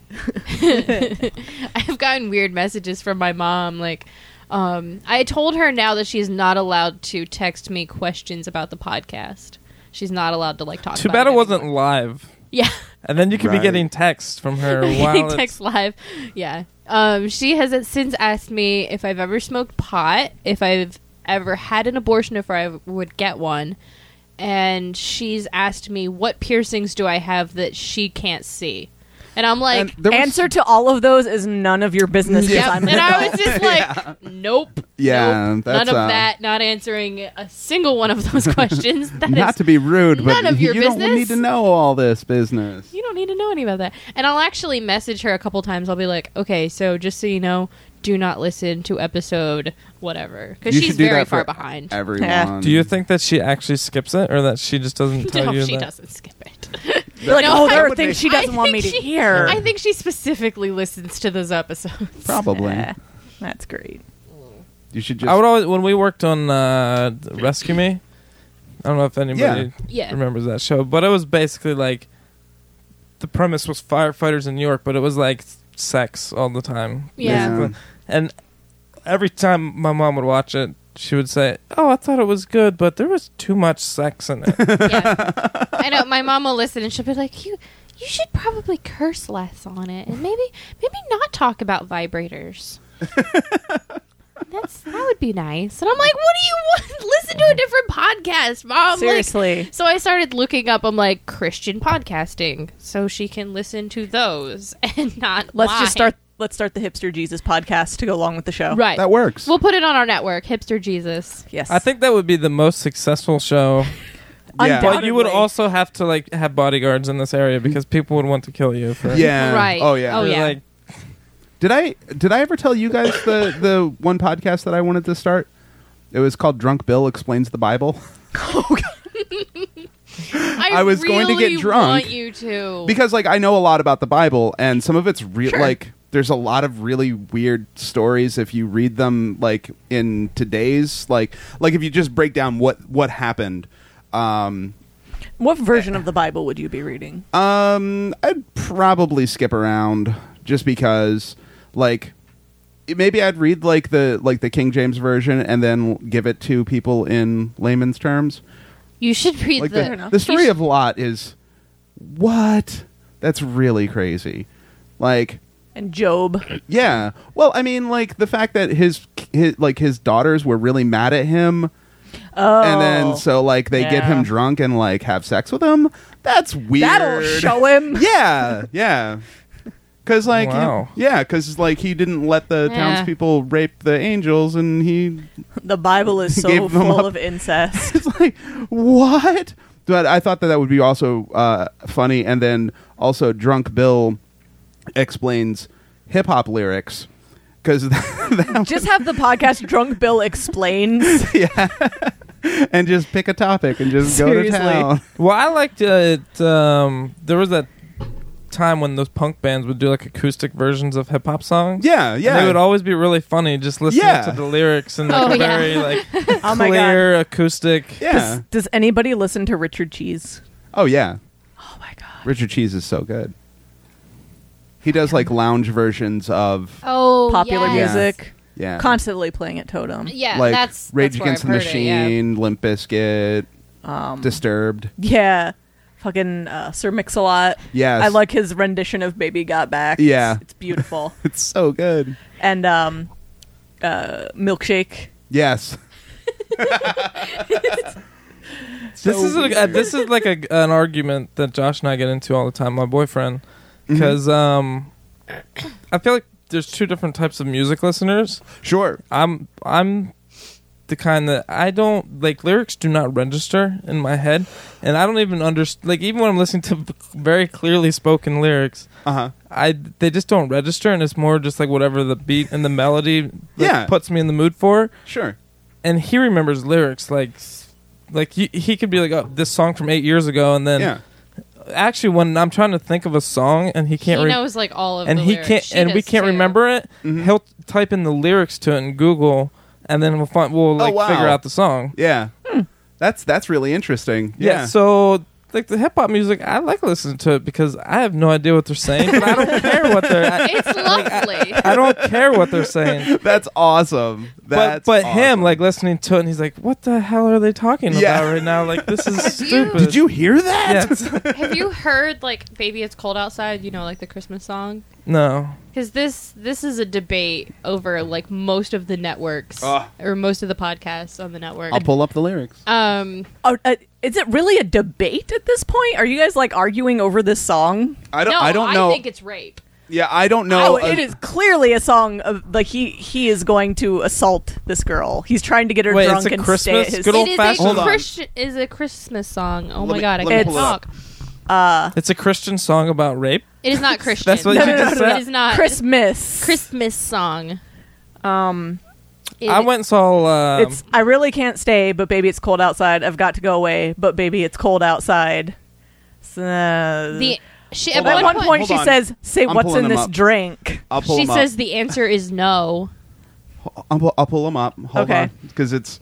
I've gotten weird messages from my mom. Like, um, I told her now that she's not allowed to text me questions about the podcast. She's not allowed to like talk. Too about bad it wasn't anymore. live. Yeah, And then you could Right. be getting texts from her while getting it's- text live. Yeah. Um, she has since asked me if I've ever smoked pot, if I've ever had an abortion, if I would get one, and she's asked me what piercings do I have that she can't see, and I'm like. And there was- Answer to all of those is none of your business. 'cause Yep. I'm an And I adult. was just like, nope. Yeah, nope, that's, none of uh, that. Not answering a single one of those questions. That Not is- to be rude, but none of your you don't business. need to know all this business. you don't need to know any about that. And I'll actually message her a couple times. I'll be like, okay, so just so you know, do not listen to episode whatever because You she's should do very that far for behind. Everyone. Yeah. Do you think that she actually skips it, or that she just doesn't tell No, you she that? doesn't skip it. You're like, No, oh, there I are would things make- she doesn't I want me think to she- hear. I think she specifically listens to those episodes. Probably. Eh, that's great. You should just. I would always when we worked on uh, Rescue Me. I don't know if anybody Yeah. remembers that show, but it was basically like the premise was firefighters in New York, but it was like sex all the time. Yeah. Yeah. And every time my mom would watch it, she would say, "Oh, I thought it was good, but there was too much sex in it." Yeah. I know my mom will listen and she'll be like, "You, you should probably curse less on it, and maybe, maybe not talk about vibrators." That's that would be nice. And I'm like, "What do you want? listen to a different podcast, Mom. Like, Seriously. so I started looking up, I'm like, Christian podcasting, so she can listen to those and not Let's mine. just start. Let's start the Hipster Jesus podcast to go along with the show. Right. That works. We'll put it on our network, Hipster Jesus. Yes. I think that would be the most successful show. Yeah. But you would Undoubtedly. also have to like have bodyguards in this area because people would want to kill you. For Yeah. Right. Oh yeah. Oh, yeah. Like, Did I did I ever tell you guys the the one podcast that I wanted to start? It was called Drunk Bill Explains the Bible. I, I was going to get really drunk want you to. Because like I know a lot about the Bible and some of it's real Sure. like there's a lot of really weird stories if you read them like in today's like like if you just break down what what happened. Um What version of the Bible would you be reading? Um, I'd probably skip around just because, like, maybe I'd read like the like the King James version and then give it to people in layman's terms. you should read Like the. the, enough. the story you of Lot is what? That's really crazy. Like, And Job. yeah. Well, I mean, like the fact that his, his like his daughters were really mad at him. Oh. And then so like they get yeah. him drunk and like have sex with him. That's weird. That'll show him. Yeah, yeah. Because like, Wow. yeah, because like he didn't let the Yeah. townspeople rape the angels, and he The Bible is so Gave them full up. of incest. it's like what? But I thought that that would be also uh, funny, and then also Drunk Bill explains hip hop lyrics because that, Just have the podcast Drunk Bill Explains. and just pick a topic and just Seriously. go to town. well, I liked it. Um, there was that time when those punk bands would do like acoustic versions of hip hop songs. Yeah, And yeah. they would always be really funny just listening Yeah. to the lyrics and like Oh, a yeah. very like Oh my clear acoustic. yeah. Does, does anybody listen to Richard Cheese? Oh yeah. Oh my god. Richard Cheese is so good. He does like lounge versions of Oh, Popular yes. music. yeah, Constantly playing at Totem. Yeah, like that's Rage that's where Against I've the heard it, yeah. Machine, Limp Bizkit, Um, Disturbed. yeah. Fucking uh, Sir Mix-a-Lot. Yes, I like his rendition of Baby Got Back. Yeah. It's, it's beautiful. It's so good. And um, uh, Milkshake. Yes, This is a, uh, this is like a, an argument that Josh and I get into all the time. My boyfriend, because um, I feel like there's two different types of music listeners. sure. I'm I'm the kind that I don't like lyrics do not register in my head, and I don't even understand. Like even when I'm listening to very clearly spoken lyrics, Uh huh. I they just don't register, and it's more just like whatever the beat and the melody like, Yeah. puts me in the mood for. Sure. And he remembers lyrics like like he, he could be like, oh, this song from eight years ago, and then Yeah. actually when I'm trying to think of a song and he can't He re- knows like all of and the he lyrics. can't She and we does, can't too. remember it, Mhm. he'll type in the lyrics to it in Google, and then we'll find we'll like wow. figure out the song. Yeah. That's that's really interesting. Yeah. Yeah. So like the hip hop music, I like listening to it because I have no idea what they're saying, but I don't care what they're. I, It's lovely. I don't care what they're saying. That's awesome. That's but but him awesome. like listening to it, and he's like, "What the hell are they talking Yeah. about right now? Like this is you- stupid." Did you hear that? Yes. Have you heard like "Baby It's Cold Outside"? You know, like the Christmas song. No. Because this this is a debate over like most of the networks Ugh. or most of the podcasts on the network. I'll pull up the lyrics. um, Oh, uh, is it really a debate at this point? Are you guys like arguing over this song? I don't. no, I don't know. I think it's rape. yeah, I don't know. Oh, it is clearly a song of like he he is going to assault this girl. He's trying to get her Wait, drunk it's a and Christmas? stay at his. Good It old is fashioned- Hold a on. Christian is a Christmas song. Oh Let my me- god, I let me can't pull it talk. uh, It's a Christian song about rape. It is not Christian. That's what No, you no, just no, no, said. It is not Christmas. Christmas song. Um, It- I went and saw. Uh, it's I really can't stay, but baby, it's cold outside. I've got to go away, but baby, it's cold outside. So, the she, at Hold at one one point, point, hold she on. says, "Say I'm what's pulling in them this up. drink." I'll pull she them says up. the answer is no. I'll, pull- I'll pull them up. Hold Okay. on, because it's.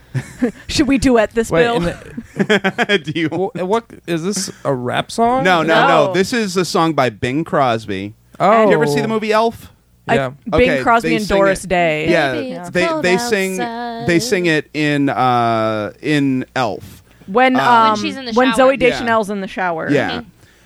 Should we duet this, wait, Bill? and the- Do you? wh- what is this? A rap song? No, no, no, No. This is a song by Bing Crosby. Oh, Did you ever see the movie Elf? I- Yeah. Bing Okay, Crosby they and sing Doris it. Day. Yeah, Baby, it's they cold they sing outside. they sing it in uh in Elf. When Uh, um When she's in the when shower. Zoe Yeah. Deschanel's in the shower. Yeah.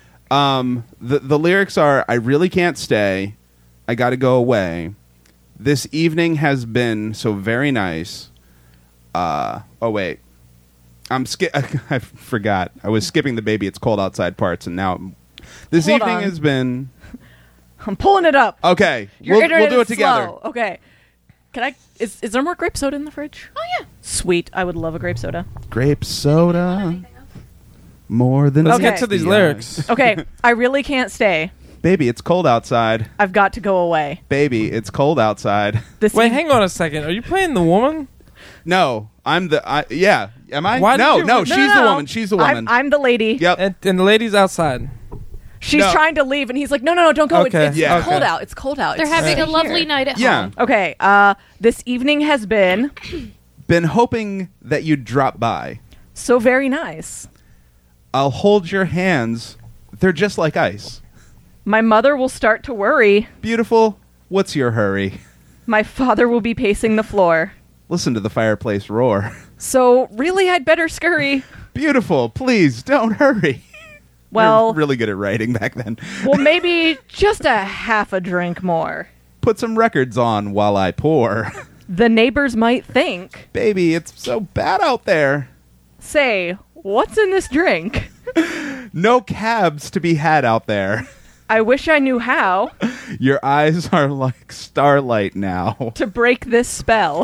Um the the lyrics are I really can't stay. I got to go away. This evening has been so very nice. Uh, oh wait, I'm skip. I forgot. I was skipping the baby. It's cold outside parts, and now this Hold evening on. has been I'm pulling it up. okay. Your We'll, internet we'll do it is together. slow. Okay. Can I? Is is there more grape soda in the fridge? Oh yeah. Sweet. I would love a grape soda. Grape soda, more than Let's Okay. get to these the lyrics. eyes. Okay. I really can't stay. Baby, it's cold outside. I've got to go away. Baby, it's cold outside. This Wait, eve- hang on a second. Are you playing the woman? No, I'm the. I, yeah, am I? Why did no, you- no, No, she's No, the no. woman. She's the I'm- woman. I'm, the lady. yep. And, and the lady's outside. She's No. trying to leave, and he's like, "No, no, no, don't go. Okay. It's, it's Yeah. cold Okay. out. It's cold out. They're It's having stay a lovely here." night at Yeah. home. Okay. Uh, this evening has been Been hoping that you'd drop by. so very nice. I'll hold your hands. They're just like ice. My mother will start to worry. Beautiful. What's your hurry? My father will be pacing the floor. Listen to the fireplace roar. So really, I'd better scurry. Beautiful. Please don't hurry. Well, We're really good at writing back then. well, maybe just a half a drink more. Put some records on while I pour. The neighbors might think, Baby, it's so bad out there. say, what's in this drink? No cabs to be had out there. I wish I knew how Your eyes are like starlight now. to break this spell.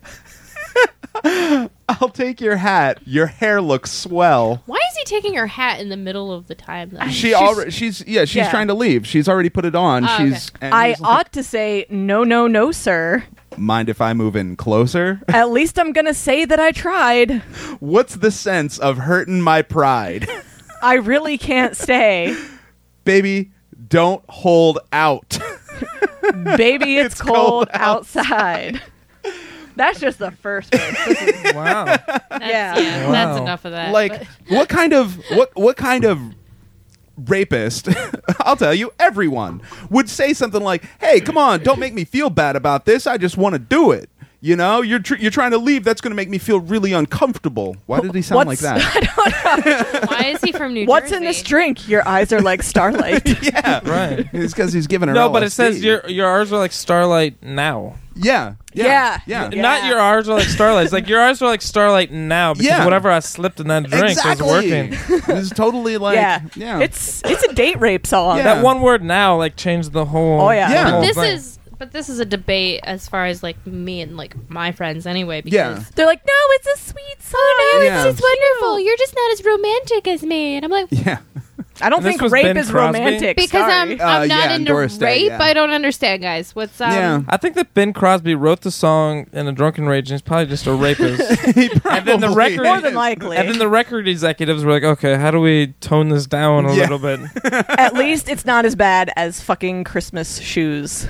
I'll take your hat. Your hair looks swell. Why is he taking her hat in the middle of the time? Though? She She's- already she's yeah, she's Yeah. trying to leave. She's already put it on. Oh, she's okay. and I he's like, ought to say, no, no, no, sir. mind if I move in closer? At least I'm going to say that I tried. What's the sense of hurting my pride? I really can't stay. Baby, don't hold out. Baby, it's, It's cold, cold outside. That's just the first verse. This is- Wow. That's, Yeah. yeah, Wow. that's enough of that. like but- what kind of what what kind of rapist, I'll tell you, everyone would say something like, "Hey, come on, don't make me feel bad about this. I just want to do it." You know, you're tr- you're trying to leave. That's going to make me feel really uncomfortable. Why did he sound like What's- that? Why is he from New What's Jersey? in this drink? Your eyes are like starlight. Yeah, Right. It's because he's giving her. No, L but it S D. says your your R's are like starlight now. Yeah, yeah, Yeah. yeah. Yeah. Not your R's are like starlight. It's like your R's are like starlight now because Yeah. whatever I slipped in that drink Exactly. was working. It's totally like yeah. yeah. It's it's a date rape song. Yeah. That one word now like changed the whole. Oh, yeah. Yeah. the whole This thing. is, but this is a debate as far as like me and like my friends anyway. Because Yeah. They're like, no, it's a sweet song. Oh, Yeah. it's just wonderful. You're just not as romantic as me. And I'm like, yeah. I don't And this think was rape Ben is Crosby? romantic. because Sorry. I'm I'm Uh, not yeah, into Doris Day, rape. yeah. I don't understand, guys. What's um? Yeah. I think that Ben Crosby wrote the song in a drunken rage and he's probably just a rapist. He And then the probably record- More is. than likely. And then the record executives were like, okay, how do we tone this down a Yeah. little bit? At least it's not as bad as fucking Christmas shoes.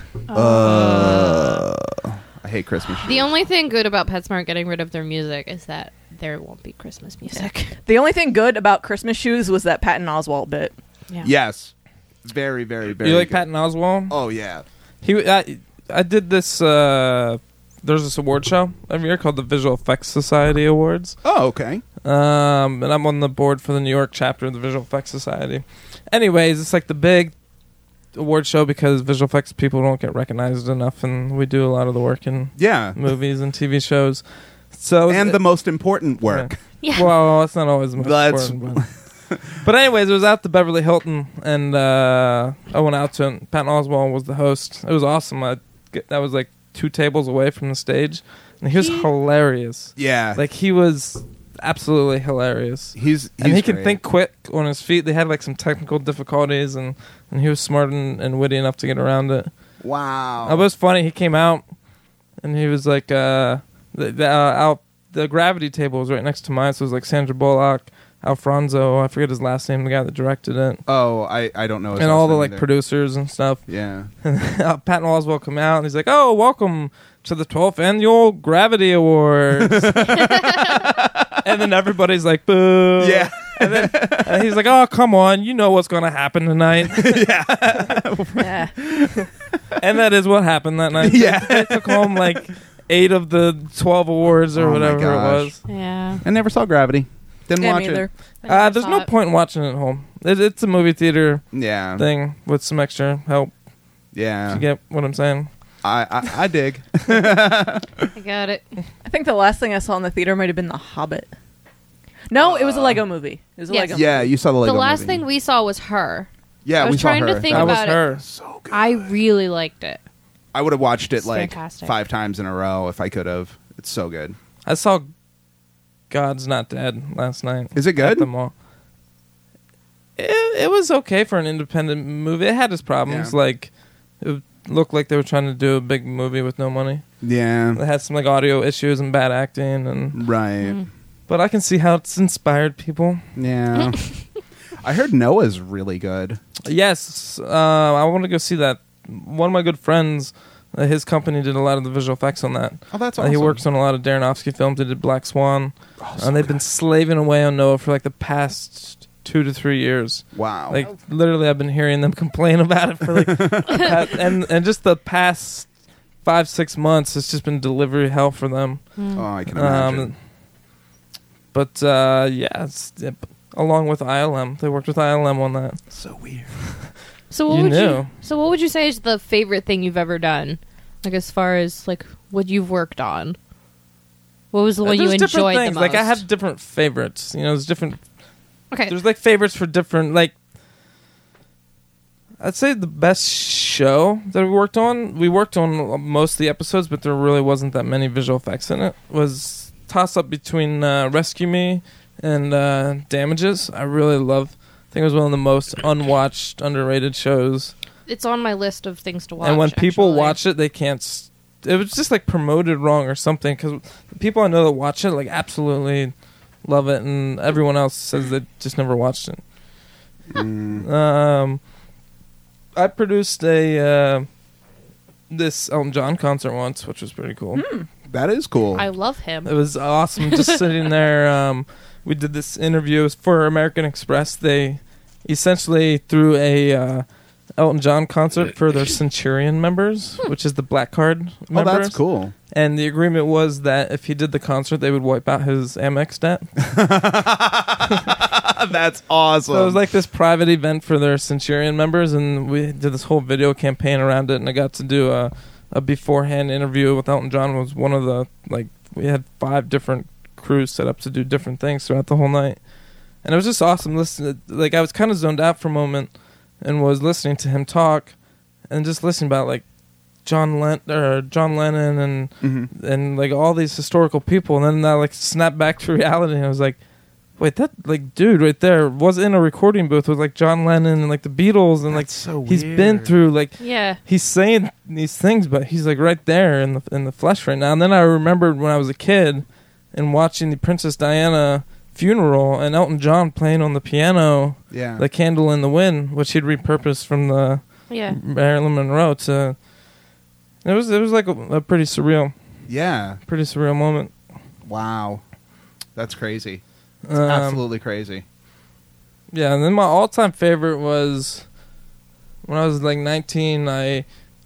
Uh, I hate Christmas. The only thing good about PetSmart getting rid of their music is that there won't be Christmas music. The only thing good about Christmas shoes was that Patton Oswalt bit. Yeah. Yes, very, very, very. you like good. Patton Oswalt? Oh yeah. He, I, I did this. Uh, there's this award show every year called the Visual Effects Society Awards, Oh okay. um, and I'm on the board for the New York chapter of the Visual Effects Society. Anyways, it's like the big award show because visual effects people don't get recognized enough, and we do a lot of the work in Yeah. movies and T V shows. So And the most important work. Yeah. well, that's not always the most That's- important. But. but anyways, it was out the Beverly Hilton, and uh, I went out to it. Patton Oswalt was the host. It was awesome. I, that was like two tables away from the stage, and he was He- hilarious. Yeah. Like he was absolutely hilarious. he's, he's and he can great. think quick on his feet. They had like some technical difficulties, and, and he was smart and, and witty enough to get around it. Wow. It was funny. He came out, and he was like, uh, the the, uh, Al, the gravity table was right next to mine, so it was like Sandra Bullock, Alfonso, I forget his last name, the guy that directed it, Oh, I, I don't know. his and last all the name like either. producers and stuff. Yeah. Patton Oswalt come out, and he's like, "Oh, welcome to the twelfth annual Gravity Awards." And then everybody's like, "Boo!" Yeah. And then and he's like, "Oh, come on, you know what's going to happen tonight." Yeah. And that is what happened that night. Yeah. They took home like eight of the twelve awards or Oh my whatever it gosh. was. Yeah. I never saw Gravity. Didn't Yeah, watch me either. I Uh, never there's saw no it. point in watching it at home. It, it's a movie theater it. Yeah. thing with some extra help. Yeah. You get what I'm saying? I, I I dig. I got it. I think the last thing I saw in the theater might have been The Hobbit. No, it was a Lego movie. It was a Yes. Lego Yeah, you saw the Lego the last movie. thing we saw was Her. Yeah, I was we saw trying to her. think That was about it. her. So good. I really liked it. I would have watched it It's like fantastic. five times in a row if I could have. It's so good. I saw God's Not Dead last night. Is it good? At the mall. It, it was okay for an independent movie. It had its problems. Yeah. Like, it looked like they were trying to do a big movie with no money. Yeah. It had some like audio issues and bad acting, and Right. Mm. but I can see how it's inspired people. Yeah. I heard Noah's really good. Yes, uh, I want to go see that. One of my good friends, uh, his company did a lot of the visual effects on that. Oh, that's Uh, awesome. he works on a lot of Darrenofsky films. They did Black Swan, Oh, so and they've good. been slaving away on Noah for like the past two to three years. Wow. Like literally, I've been hearing them complain about it for like, the past, and and just the past five six months. It's just been delivery hell for them. oh, I can imagine. Um, but uh, yeah, it's, yeah, along with I L M, they worked with I L M on that. so weird. So what You would knew. you? So what would you say is the favorite thing you've ever done? Like as far as like what you've worked on. What was the one you There's different enjoyed the things. most? Like I have different favorites. You know, there's different. Okay. There's like favorites for different like. I'd say the best show that we worked on. We worked on most of the episodes, but there really wasn't that many visual effects in it. Was toss up between uh, Rescue Me and uh, Damages. I really love. I think it was one of the most unwatched, underrated shows. It's on my list of things to watch. and when people actually. watch it, they can't. S- it was just like promoted wrong or something because the people I know that watch it like absolutely love it, and everyone else says they just never watched it. Mm. Um, I produced a uh, this Elton John concert once, which was pretty cool. That is cool. I love him. It was awesome just sitting there. Um, we did this interview. It was for American Express. They essentially threw a uh, Elton John concert for their Centurion members, which is the black card oh, members. that's cool. And the agreement was that if he did the concert, they would wipe out his Amex debt. That's awesome. So it was like this private event for their Centurion members, and we did this whole video campaign around it. And I got to do a, a beforehand interview with Elton John. Was one of the like we had five different crews set up to do different things throughout the whole night, and it was just awesome. Listen, like I was kind of zoned out for a moment, and was listening to him talk, and just listening about like John Len- or John Lennon and Mhm. and like all these historical people, and then I like snapped back to reality, and I was like, wait, that like dude right there was in a recording booth with like John Lennon and like the Beatles, and like That's so he's weird. been through like yeah. he's saying these things, but he's like right there in the in the flesh right now. And then I remembered when I was a kid and watching the Princess Diana funeral and Elton John playing on the piano, Yeah. "The Candle in the Wind," which he'd repurposed from the Yeah. Marilyn Monroe to. It was it was like a, a pretty surreal, yeah. pretty surreal moment. Wow. That's crazy. Um, Absolutely crazy. Yeah, and then my all-time favorite was when I was like nineteen. I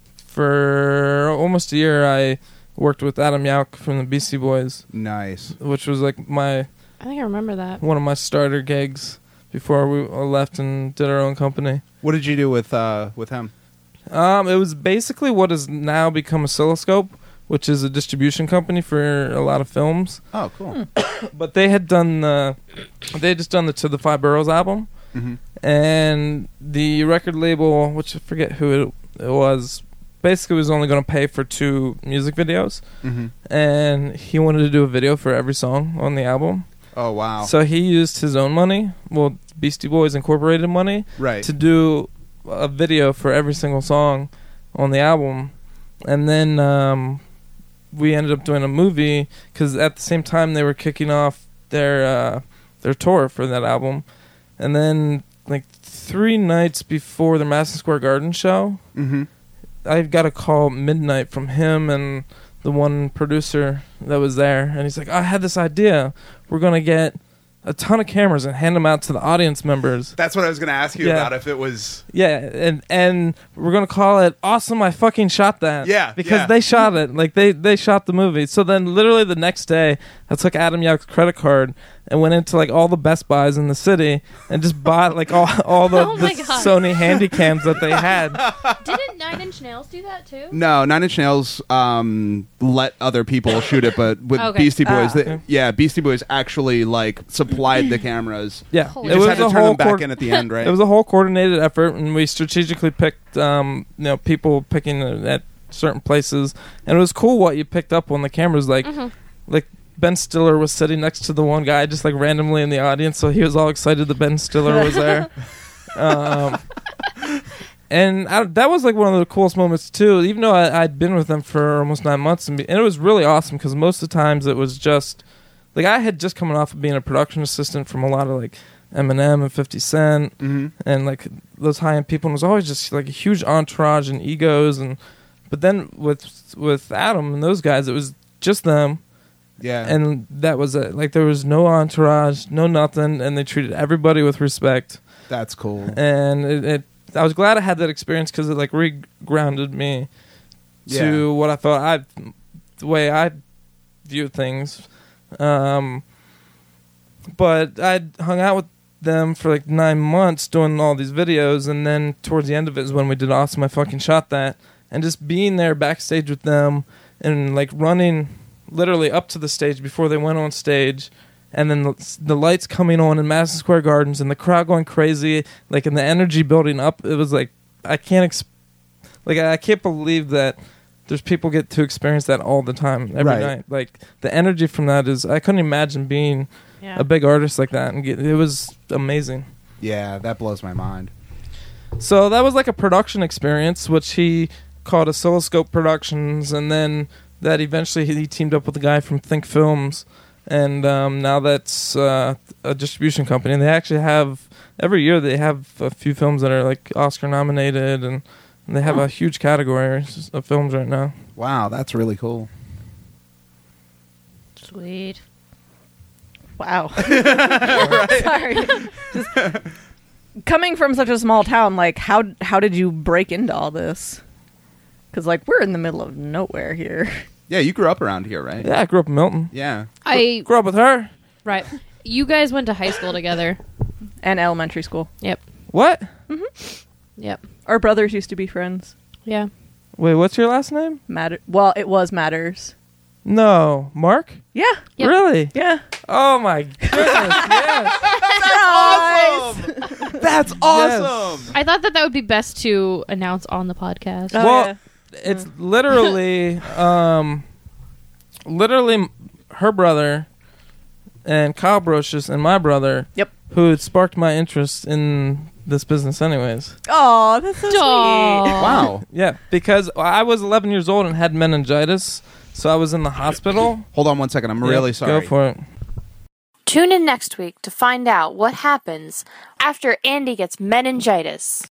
for almost a year I worked with Adam Yauch from the Beastie Boys, Nice. which was like my I think I remember that. one of my starter gigs before we left and did our own company. What did you do with uh with him? Um, it was basically what has now become Oscilloscope, which is a distribution company for a lot of films. Oh, cool. But they had done the, they had just done the To the Five Boroughs album, Mm-hmm. and the record label, which I forget who it, it was, basically was only going to pay for two music videos, Mm-hmm. and he wanted to do a video for every song on the album. Oh, wow. So he used his own money, well, Beastie Boys Incorporated money, right. to do a video for every single song on the album. And then um, we ended up doing a movie because at the same time they were kicking off their uh, their tour for that album. And then like three nights before the Madison Square Garden show, Mm-hmm. I got a call at midnight from him and the one producer that was there, and he's like, I had this idea. We're gonna get a ton of cameras and hand them out to the audience members. That's what I was going to ask you Yeah. about. If it was, Yeah, and and we're gonna call it awesome. I fucking shot that. Yeah, because yeah. they shot it. Like they they shot the movie. So then, literally the next day, I took Adam Yauch's credit card and went into like all the Best Buys in the city and just bought like all all the, Oh the my God. Sony Handycams that they had. Didn't Nine Inch Nails do that too? no, Nine Inch Nails um, let other people shoot it, but with Okay. Beastie Boys, Ah. they, yeah, Beastie Boys actually like supplied the cameras. Yeah, Holy You it just was had to a turn whole them back coor- in at the end, right? It was a whole coordinated effort, and we strategically picked, um, you know, people picking at certain places, and it was cool what you picked up on the cameras. Like, Mhm. like Ben Stiller was sitting next to the one guy, just like randomly in the audience, so he was all excited that Ben Stiller was there. um, and I, that was like one of the coolest moments too. Even though I, I'd been with them for almost nine months, and, be, and it was really awesome because most of the times it was just like I had just coming off of being a production assistant from a lot of like Eminem and fifty Cent Mhm. and like those high end people, and it was always just like a huge entourage and egos. And but then with with Adam and those guys, it was just them, Yeah, and that was it. Like there was no entourage, no nothing, and they treated everybody with respect. that's cool. And it, it I was glad I had that experience because it like re-grounded me to Yeah. what I thought I the way I viewed things. Um, but I hung out with them for like nine months doing all these videos, and then towards the end of it is when we did Awesome I Fucking Shot That, and just being there backstage with them and like running literally up to the stage before they went on stage, and then the, the lights coming on in Madison Square Gardens and the crowd going crazy, like, and the energy building up. It was like I can't ex- like I can't believe that there's people get to experience that all the time every Right. night. Like the energy from that is I couldn't imagine being Yeah. a big artist like that, and get, it was amazing. Yeah, that blows my mind. So that was like a production experience, which he called Oscilloscope Productions, and then that eventually he, he teamed up with a guy from Think Films, and um, now that's uh, a distribution company. And they actually have every year they have a few films that are like Oscar nominated, and, and they have a huge category of films right now. Wow, that's really cool. Sweet. Wow. Sorry. Just coming from such a small town, like how how did you break into all this? Because like we're in the middle of nowhere here. Yeah, you grew up around here, right? Yeah, I grew up in Milton. Yeah. I Grew up with her. right. You guys went to high school together. And elementary school. Yep. What? Yep. Our brothers used to be friends. Yeah. Wait, what's your last name? Matter. Well, it was Matters. No, Mark. Yeah. Yep. Really? Yeah. Oh my goodness! Yes. Surprise! That's awesome. I thought that that would be best to announce on the podcast. Oh, Well, yeah. it's literally, um, literally m- her brother and Kyle Brocious and my brother. Yep. Who had sparked my interest in this business, anyways. Oh, that's so Aw. sweet. Wow. Yeah, because I was eleven years old and had meningitis, so I was in the hospital. Hold on one second. I'm Yeah, really sorry. Go for it. Tune in next week to find out what happens after Andy gets meningitis.